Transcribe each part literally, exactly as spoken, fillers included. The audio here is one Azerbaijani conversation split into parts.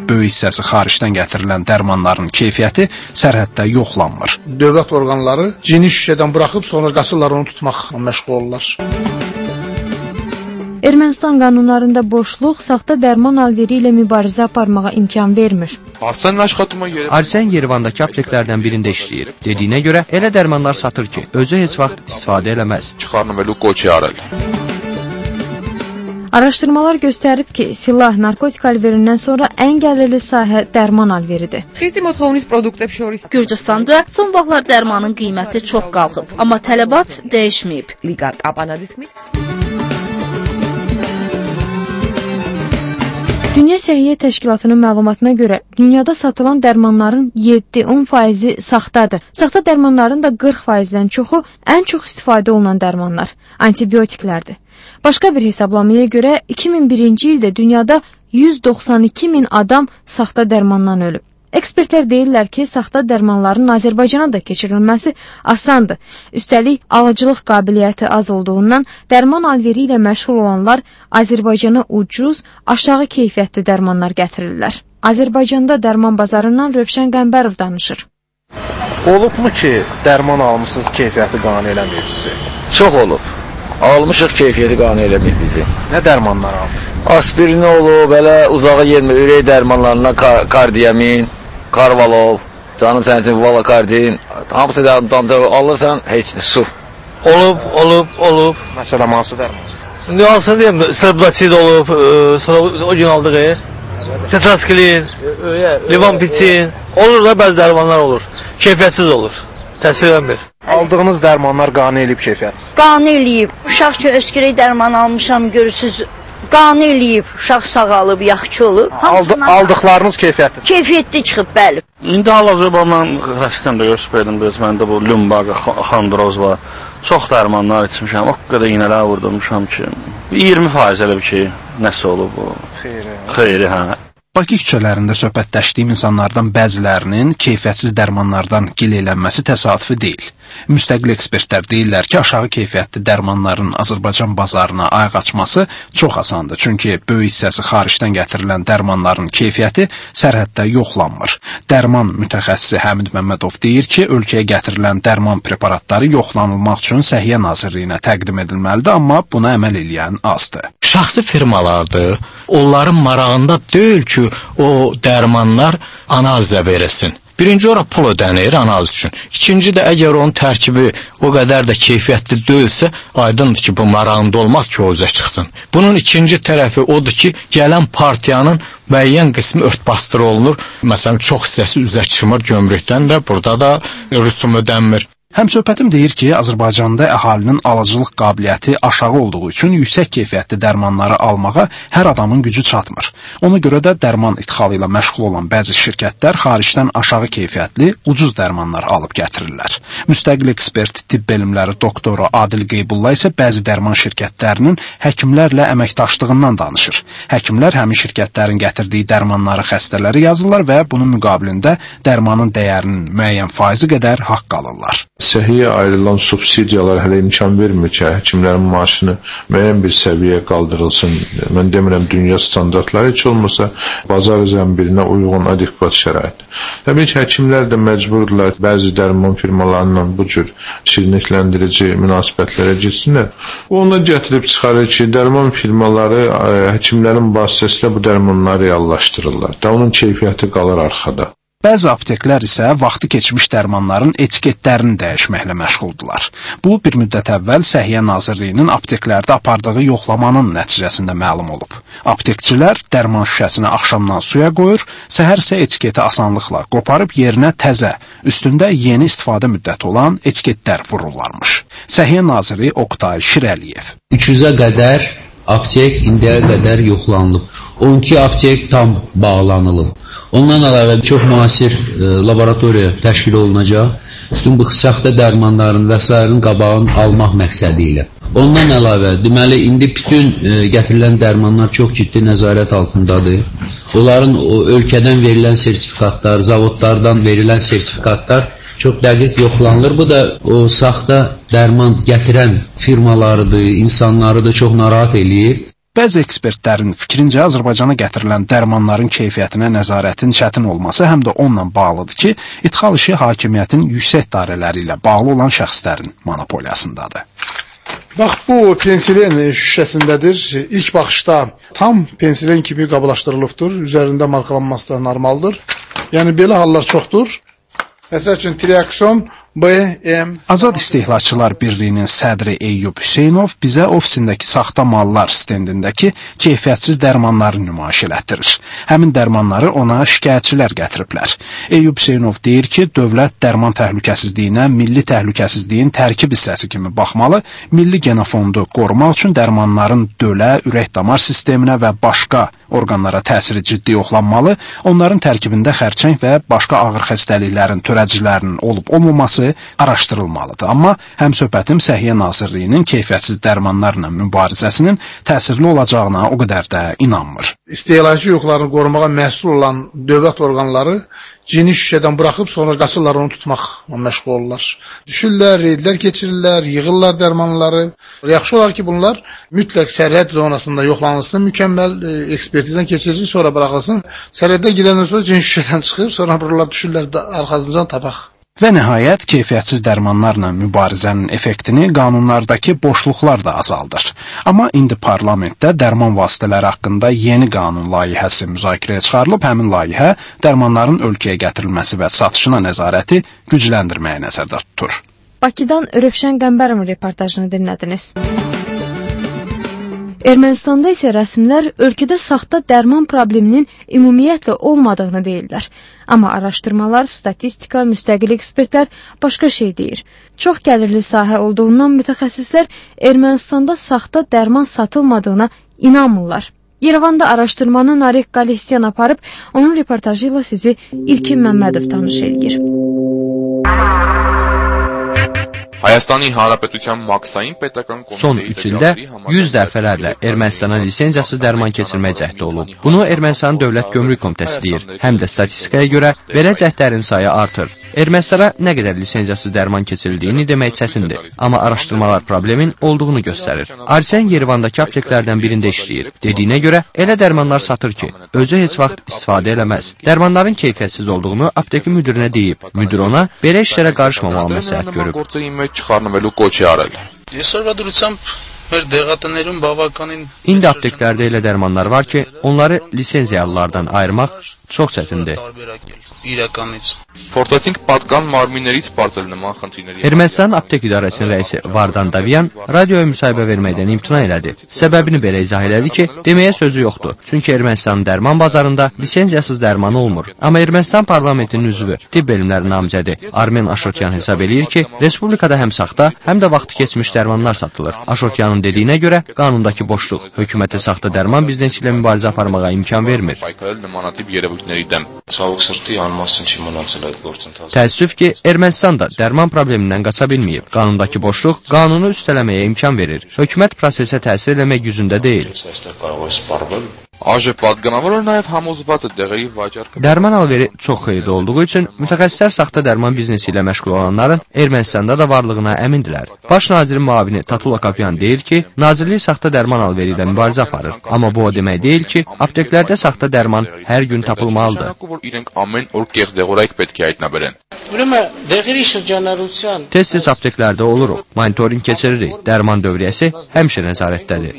böyük hissəsi xaricdən gətirilən dərmanların keyfiyyəti sərhəddə yoxlanmır. Dövlət orqanları cini şüşədən buraxıb sonra qaçırlar onu tutmaqla məşğul olurlar. Ermənistan qanunlarında boşluq saxta dərman alveri ilə mübarizə aparmağa imkan vermir. Arsen Yerevandakı apteklərdən birində işləyir. Dediyinə görə elə dərmanlar satır ki, özü heç vaxt istifadə eləməz. Araşdırmalar göstərib ki, silah, narkotik alverindən sonra ən gəlirli sahə dərman alveridir. Gürcüstanda son vaxtlar dərmanın qiyməti çox qalxıb, amma tələbat dəyişməyib. Dünya Səhiyyə Təşkilatının məlumatına görə dünyada satılan dərmanların yeddi on faizi saxtadır. Saxta dərmanların da qırx faizdən çoxu ən çox istifadə olunan dərmanlar, antibiotiklərdir. Başqa bir hesablamaya görə iki min birinci ildə dünyada yüz doxsan iki min adam saxta dərmandan ölüb. Ekspertlər deyirlər ki, saxta dərmanların Azərbaycana da keçirilməsi asandır. Üstəlik, alıcılıq qabiliyyəti az olduğundan dərman alveri ilə məşğul olanlar Azərbaycana ucuz, aşağı keyfiyyətli dərmanlar gətirirlər. Azərbaycanda dərman bazarından Rövşən Qəmbərov danışır. Olubmu ki, dərman almışsınız, keyfiyyəti qane eləmir bizi? Çox olub. Almışıq, keyfiyyəti qane eləmir bizi. Nə dərmanlar almış? Aspirin olub, belə uzağa gelmə, ürək dərmanlarına kardiyamin, karvalol, canım sənin üçün valakardin, hamısı dərmanlar alırsan, heç nə, su. Olub, olub, olub. Məsələn, hansı dərman? Ne alsın deyəm, Serblacid olub, sonra o gün aldığı, tetraskilin, Livanpitin, olur da bəzi dərmanlar olur, keyfiyyətsiz olur, təsir eləmir. Aldığınız dərmanlar qane eləyib keyfiyyətsiz? Qane eləyib, uşaq ki, öskürək dərman almışam, görürsünüz, qane eləyib, uşaq sağalıb, yaxşı olub. Aldı, aldıqlarınız keyfiyyətli? Keyfiyyətli çıxıb, bəli. İndi hal-hazırda mən xəstəmdə göstərdim, biz məndə bu lumbaqa, xondroz var. Çox dərmanlar içmişəm, o qədər iğnələr vurdurmuşam ki, iyirmi faiz elə bir ki, nəsə olub bu. Xeyri. Xeyri, hə. Bakı küçələrində söhbətləşdiyim insanlardan bəzilərinin keyfiyyətsiz dərmanlardan gileylənməsi təsadüfi deyil. Müstəqil ekspertlər deyirlər ki, aşağı keyfiyyətli dərmanların Azərbaycan bazarına ayaq açması çox asandır. Çünki böyük hissəsi xaricdən gətirilən dərmanların keyfiyyəti sərhəddə yoxlanmır. Dərman mütəxəssisi Həmid Məmmədov deyir ki, ölkəyə gətirilən dərman preparatları yoxlanılmaq üçün Səhiyyə Nazirliyinə təqdim edilməlidir, amma buna əməl eləyən azdır. Şəxsi firmalardır, onların marağında deyil ki, o dərmanlar analizə verilsin. Birinci ora pul ödənir analiz üçün. İkinci də əgər onun tərkibi o qədər də keyfiyyətli deyilsə, aydındır ki, bu marağında olmaz ki, o üzə çıxsın. Bunun ikinci tərəfi odur ki, gələn partiyanın müəyyən qismi örtbasdır olunur. Məsələn, çox hissəsi üzə çıxmır gömrükdən və burada da rüsum ödənmir. Həmsöhbətim deyir ki, Azərbaycanda əhalinin alıcılıq qabiliyyəti aşağı olduğu üçün yüksək keyfiyyətli dərmanları almağa hər adamın gücü çatmır. Ona görə də dərman idxalı ilə məşğul olan bəzi şirkətlər xaricdən aşağı keyfiyyətli, ucuz dərmanlar alıb gətirirlər. Müstəqil ekspert tibb elmləri doktoru Adil Qeybulla isə bəzi dərman şirkətlərinin həkimlərlə əməkdaşlığından danışır. Həkimlər həmin şirkətlərin gətirdiyi dərmanları xəstələrə yazırlar və bunun müqabilində dərmanın dəyərinin müəyyən faizi qədər haqq alırlar. Səhiyyə ayrılan subsidiyalar hələ imkan vermir ki, həkimlərin maaşını müəyyən bir səviyyəyə qaldırılsın. Mən demirəm, dünya standartları heç olmasa bazar zəmbirinə uyğun adekvat şərait. Təbii ki, həkimlər də məcburdurlar bəzi dərman firmalarla bu cür şirinlikləndirici münasibətlərə girsinlər. Ona gətirib çıxarır ki, dərman firmaları həkimlərin vasitəsilə bu dərmanları reallaşdırırlar. Da onun keyfiyyəti qalır arxada. Bəzi apteklər isə vaxtı keçmiş dərmanların etiketlərini dəyişməklə məşğuldular. Bu, bir müddət əvvəl Səhiyyə Nazirliyinin apteklərdə apardığı yoxlamanın nəticəsində məlum olub. Aptekçilər dərman şüşəsini axşamdan suya qoyur, səhər isə etiketi asanlıqla qoparıb yerinə təzə, üstündə yeni istifadə müddəti olan etiketlər vururlarmış. Səhiyyə Naziri Oqtay Şirəliyev. üç yüzə qədər aptek indiyə qədər yoxlanılıb. on iki aptek tam bağlanılıb. Ondan əlavə çox müasir e, laboratoriya təşkil olunacaq. Bütün bu saxta dərmanların və sairənin qabağını almaq məqsədi ilə. Ondan əlavə, deməli, indi bütün e, gətirilən dərmanlar çox ciddi nəzarət altındadır. Onların o, ölkədən verilən sertifikatlar, zavodlardan verilən sertifikatlar çox dəqiq yoxlanılır. Bu da o saxta dərman gətirən firmalarıdır, insanları da çox narahat eləyir. Bəzi ekspertlərin fikrincə Azərbaycana gətirilən dərmanların keyfiyyətinə nəzarətin çətin olması həm də onunla bağlıdır ki, idxal işi hakimiyyətin yüksək dairələri ilə bağlı olan şəxslərin monopoliyasındadır. Bax, bu pensilen şüşəsindədir. İlk baxışda tam pensilen kimi qablaşdırılıbdır. Üzərində markalanması da normaldır. Yəni, belə hallar çoxdur. Məsəl üçün, Triakson B M Azad İstehlakçılar Birliyinin sədri Eyyub Hüseynov bizə ofisindəki saxta mallar stendindəki keyfiyyətsiz dərmanları nümayiş elətdirir. Həmin dərmanları ona şikayətçilər gətiriblər. Eyyub Hüseynov deyir ki, dövlət dərman təhlükəsizliyinə milli təhlükəsizliyin tərkib hissəsi kimi baxmalı, milli genofondu qorumaq üçün dərmanların dölə, ürək-damar sisteminə və başqa orqanlara təsiri ciddi yoxlanmalı, onların tərkibində xərçəng və başqa ağır xəstəliklərin törədicilərinin olub-olmaması araşdırılmalıdır. Amma həmsöhbətim Səhiyyə Nazirliyinin keyfiyyətsiz dərmanlarla mübarizəsinin təsirli olacağına o qədər də inanmır. İstehlakçı hüquqlarını qorumağa məsul olan dövlət orqanları cini şüşədən buraxıb sonra qaçırlar onu tutmaqla məşğul olurlar. Düşürlər, reydlər keçirirlər, yığırlar dərmanları. Yaxşı olar ki, bunlar mütləq sərhəd zonasında yoxlanılsın, mükəmməl e, ekspertizdən keçirilsin, sonra buraxılsın. Sərhəddə girəndən sonra cini şüşədən çıxır, sonra buralar düşürlər arxasıncan tapaq. Və nəhayət, keyfiyyətsiz dərmanlarla mübarizənin effektini qanunlardakı boşluqlar da azaldır. Amma indi parlamentdə dərman vasitələri haqqında yeni qanun layihəsi müzakirəyə çıxarılıb, həmin layihə dərmanların ölkəyə gətirilməsi və satışına nəzarəti gücləndirməyə nəzərdə tutur. Bakıdan Rövşən Qəmbərov reportajını dinlədiniz. Ermənistanda isə rəsmilər ölkədə saxta dərman probleminin ümumiyyətlə olmadığını deyirlər. Amma araşdırmalar, statistika, müstəqil ekspertlər başqa şey deyir. Çox gəlirli sahə olduğundan mütəxəssislər Ermənistanda saxta dərman satılmadığına inanmırlar. Yerevanda araşdırmanı Narek Qalesyan aparıb, onun reportajı ilə sizi İlkin Məmmədov tanış edir. Հայաստանի Հանրապետության մաքսային պետական Son üç ildə yüz dəfələrlə Ermənistana lisenziyasız dərman keçirmək cəhdi olub. Bunu Ermənistan Dövlət Gömrük Komitəsi deyir. Həm də statistikaya görə belə cəhdlərin sayı artır. Ermənistana nə qədər lisenziyasız dərman keçirildiyini demək çətindir. Amma araşdırmalar problemin olduğunu göstərir. Arsen Yerevandakı apteklərdən birində işləyir. Dediyinə görə elə dərmanlar satır ki, özü heç vaxt istifadə eləməz. Dərmanların keyfiyyətsiz olduğunu aptekin müdürünə deyib. Müdür ona belə işlərə qarışmamalı məsləhət görüb. Çıxarnıvելու qoçu arել. Այսօրվա դրությամբ մեր դեղատներում բավականին İndi apteklərdə elə dərmanlar var ki, onları lisenziyalılardan ayırmaq çox çətindir. իրականից Փորձեցինք պատկան մարմիններից բարձել նման խնդիրների։ Ermənistan aptek idarəsinin rəisi Vardan Davyan radioya müsahibə verməkdən imtina elədi. Səbəbini belə izah elədi ki, deməyə sözü yoxdur. Çünki Ermənistanın dərman bazarında lisenziyasız dərman olmur. Amma Ermənistan parlamentinin üzvü, tibb elmləri namizədi Armen Aşotyan hesab eləyir ki, respublikada həm saxta, həm də vaxtı keçmiş dərmanlar satılır. Aşotyanın dediyinə görə qanundakı boşluq hökumətə saxta dərman biznesi ilə mübarizə aparmağa imkan vermir. Təəssüf ki, Ermənistan da dərman problemindən qaça bilməyib. Qanundakı boşluq qanunu üstələməyə imkan verir. Hökumət prosesə təsir eləmək gücündə deyil. Dərman alveri çox xeyirli olduğu üçün mütəxəssislər saxta dərman biznesi ilə məşğul olanların Ermənistanda da varlığına əmindirlər. Baş nazirin müavini Tatul Akapyan deyir ki, nazirlik saxta dərman alveri ilə mübarizə aparır. Amma bu o demək deyil ki, apteklərdə saxta dərman hər gün tapılmalıdır. Tez-tez apteklərdə oluruq, monitoring keçiririk, dərman dövriyyəsi həmişə nəzarətdədir.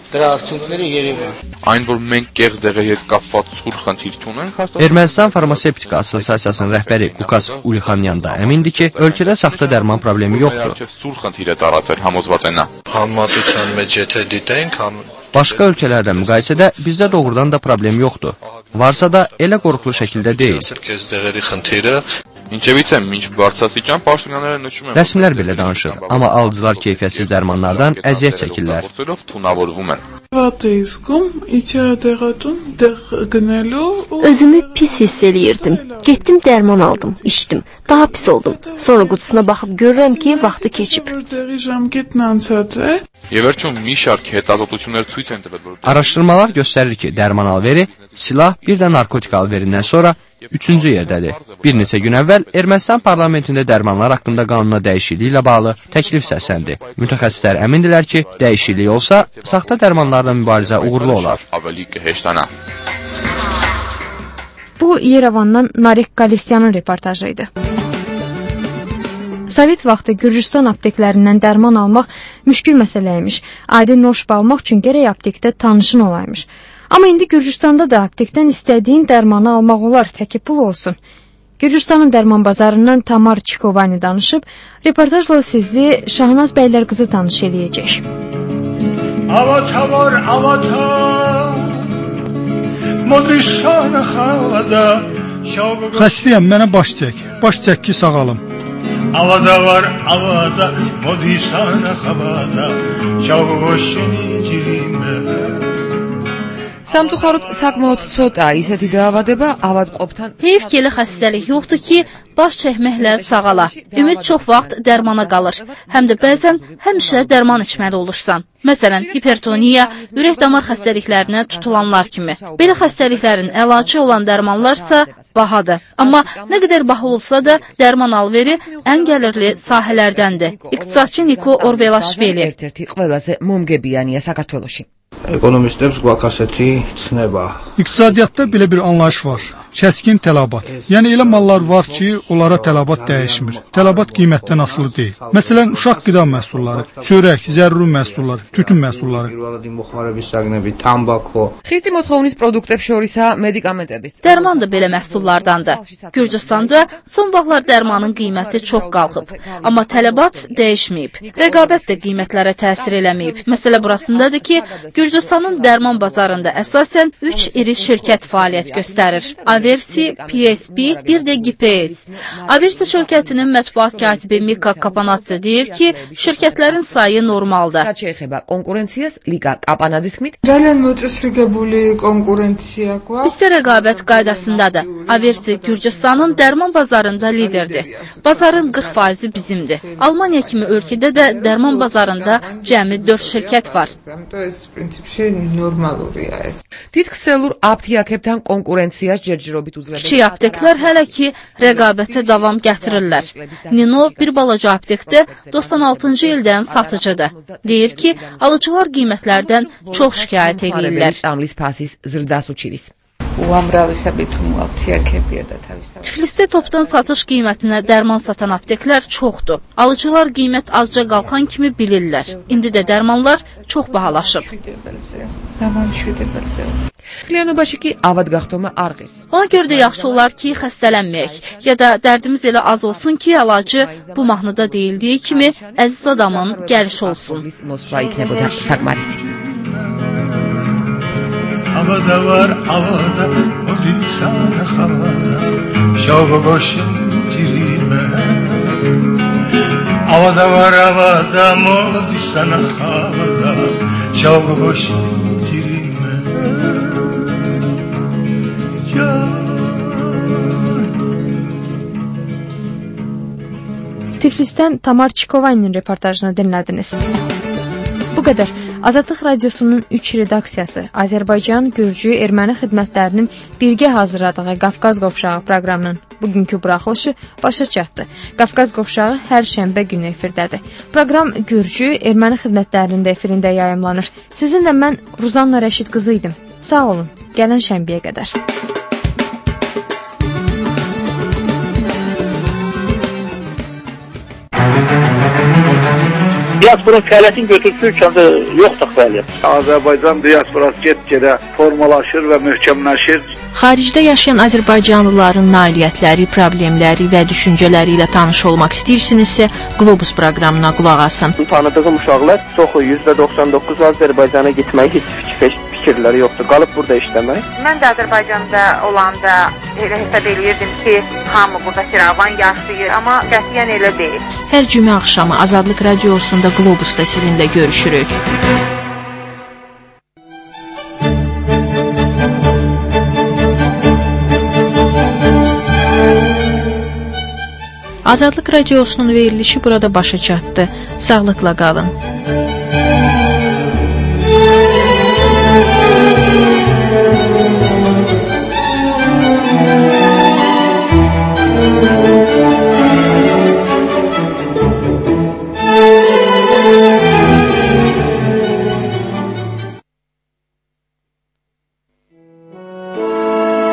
Այն որ մենք կեղծ դեղերի հետ կապված սուր խնդիր չունենք, Ermənistan Farmasevtika Assosiasiyasının rəhbəri Lukas Ulixanyan da əmindir ki, ölkədə saxta dərman problemi yoxdur. Սուր խնդիր է ծառացել, համոզված են նա։ Համատության մեջ եթե դիտենք, Başqa ölkələrlə müqayisədə bizdə doğrudan da problem yoxdur. Varsa da elə qorxulu şəkildə deyil. Ինչևից եմ, մինչ բարձրաստիճան պաշտոնյաները նշում են։ Rəsmilər belə danışır, amma alıcılar keyfiyyətsiz dərmanlardan əziyyət çəkirlər. Թունավորվում են։ Özümü pis hiss eləyirdim. Getdim dərman aldım, içdim. Daha pis oldum. Sonra qutusuna baxıb görürəm ki, vaxtı keçib. Araşdırmalar göstərir ki, dərman alveri silah, bir də narkotik alverindən sonra üçüncü yerdədir. Bir neçə gün əvvəl Ermənistan parlamentində dərmanlar haqqında qanuna dəyişikliyi ilə bağlı təklif səsləndi. Mütəxəssislər əmindirlər ki, dəyişiklik olsa, saxta dərmanlarla mübarizə uğurlu olar. Bu, Yerevandan Narek Galesyanın reportajı idi. Sovet vaxtı Gürcüstan apteklərindən dərman almaq müşkül məsələymiş. Adi noşb almaq üçün gərək aptekdə tanışın olaymış. Amma indi Gürcüstanda da aptekdən istədiyin dərmanı almaq olar, təki pul olsun. Gürcüstanın dərman bazarından Tamar Çikovani danışıb, reportajla sizi Şahnaz Bəylər qızı tanış eləyəcək. Avata var, avata, modrişana xavada. Xəstəyəm, mənə baş çək, baş çək ki, sağalım. Avada var, avada, modrişana xavada, şavuşini cirimə. სამწუხაროდ საკმაოდ ცოტაა ისეთი დაავადება ავადმყოფთან. Heyf ki, elə xəstəlik yoxdur ki, baş çəkməklə sağala. Ümid çox vaxt dərmana qalır. Həm də bəzən həmişə dərman içməli olursan. Məsələn, hipertoniya, ürək-damar xəstəliklərinə tutulanlar kimi. Belə xəstəliklərin əlacı olan dərmanlarsa bahadır. Amma nə qədər baha olsa da dərman alveri ən gəlirli sahələrdəndir. İqtisadçı Niko Orvelaşvili. Ekonomistlər qulaq asəti içinəbə. İqtisadiyyatda belə bir anlayış var. Kəskin tələbat. Yəni elə mallar var ki, onlara tələbat dəyişmir. Tələbat qiymətdən asılı deyil. Məsələn, uşaq qida məhsulları, çörək, zəruri məhsullar, tütün məhsulları. Xristi მოთხოვნის პროდუქტებს შორისაა medikamentების. Dərman da belə məhsullardandır. Gürcüstanda son vaxtlar dərmanın qiyməti çox qalxıb. Amma tələbat dəyişməyib. Rəqabət də qiymətlərə təsir eləməyib. Məsələ burasındadır ki, Gürcüstanın dərman bazarında əsasən üç iri şirkət fəaliyyət göstərir. Aversi, P S P, bir də G P S. Aversi şirkətinin mətbuat katibi Mika Kapanadze deyir ki, şirkətlərin sayı normaldır. Bizdə rəqabət qaydasındadır. Aversi Gürcüstanın dərman bazarında liderdir. Bazarın qırx faizi bizimdir. Almaniya kimi ölkədə də dərman bazarında cəmi dörd şirkət var. Titksəlur apteklərdən konkurensiya cərcirobit uzlədir. Kiçik apteklər hələ ki rəqabətə davam gətirirlər. Nino bir balaca aptekdə doxsan altıncı ildən satıcıdır. Deyir ki, alıcılar qiymətlərdən çox şikayət edirlər. Tiflisdə topdan satış qiymətinə dərman satan apteklər çoxdur. Alıcılar qiymət azca qalxan kimi bilirlər. İndi də dərmanlar çox bahalaşıb. Ona görə də yaxşı olar ki, xəstələnməyək, ya da dərdimiz elə az olsun ki, əlacı bu mahnıda deyildiyi kimi əziz adamın gəlişi olsun. Havada var, havada, o dilsana havada, şavga boşun cirime. Havada var, havada, o dilsana havada, şavga boşun cirime. Tiflisdən Tamar Çikovani'nin reportajını dinlədiniz. Bu qədər. Azadlıq Radiosunun üç redaksiyası Azərbaycan, Gürcü, Erməni xidmətlərinin birgə hazırladığı Qafqaz Qovşağı proqramının bugünkü buraxılışı başa çatdı. Qafqaz Qovşağı hər şənbə günü efirdədir. Proqram Gürcü, Erməni xidmətlərinin də efirində yayımlanır. Sizinlə mən Ruzanna Rəşid qızı idim. Sağ olun, gələn şənbəyə qədər. Diasporun fəaliyyətini götürsün ülkəmizdə yoxdur fəaliyyət. Azərbaycan diasporası get-gedə formalaşır və möhkəmləşir. Xaricdə yaşayan azərbaycanlıların nailiyyətləri, problemləri və düşüncələri ilə tanış olmaq istəyirsinizsə, Globus proqramına qulaq asın. Tanıdığım uşaqlar çoxu yüzdə doxsan doqquz Azərbaycana getməyi heç fikir, fikirləri yoxdur. Qalıb burada işləmək. Mən də Azərbaycanda olanda elə hesab eləyirdim ki, hamı burada firavan yaşayır, amma qətiyyən elə deyil. Hər cümə axşamı Azadlıq Radiosunda Globusda sizinlə görüşürük. Azadlıq Radiosunun verilişi burada başa çatdı. Sağlıqla qalın.